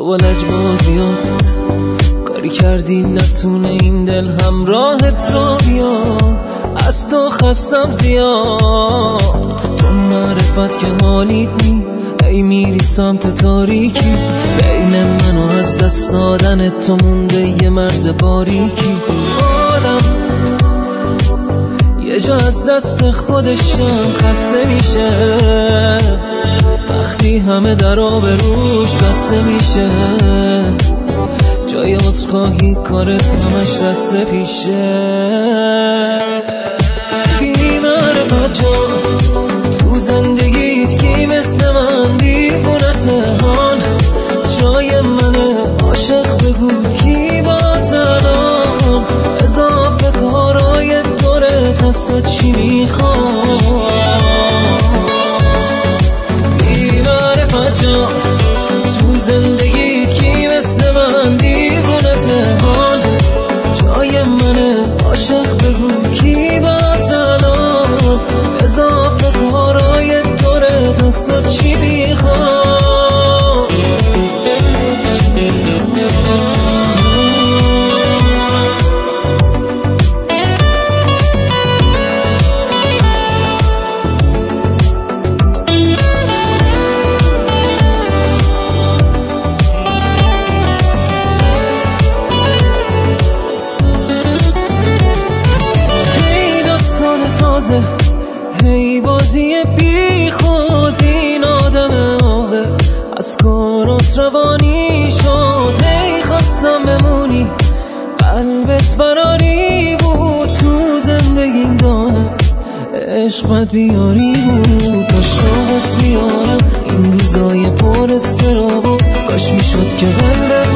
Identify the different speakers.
Speaker 1: با لجبازیات کاری کردی نتونه این دل همراهت را بیا. از تو خستم زیاد تو معرفت که حالیت نی. ای میری سمت تاریکی بین من و از دست دادن تو مونده یه مرز باریکی. آدم یه جا از دست خودشم خسته میشه وقتی همه در آبروش بسته میشه. جای عذرخواهی کارت همش دسته پیشه. بی‌معرفت جان تو زندگیت کی مثل من دیوونته هان. جای منه عاشق بگو کی با تنام. اضافه کارای دورت از تو چی میخوام. بی‌معرفت جان تو زندگیت کی مثل من دیوونته هان. جای منه عاشق بگو کی با تنام. اضافه کارای دورت از تو چی میخوام. هی بازی بی خود این آدم آقه از کارات روانی شد. هی خواستم بمونی قلبت براری بود تو زندگیم دانه عشقت بیاری بود. تا شوقت بیارم این روزای پر استرابو کاش میشد که قلبت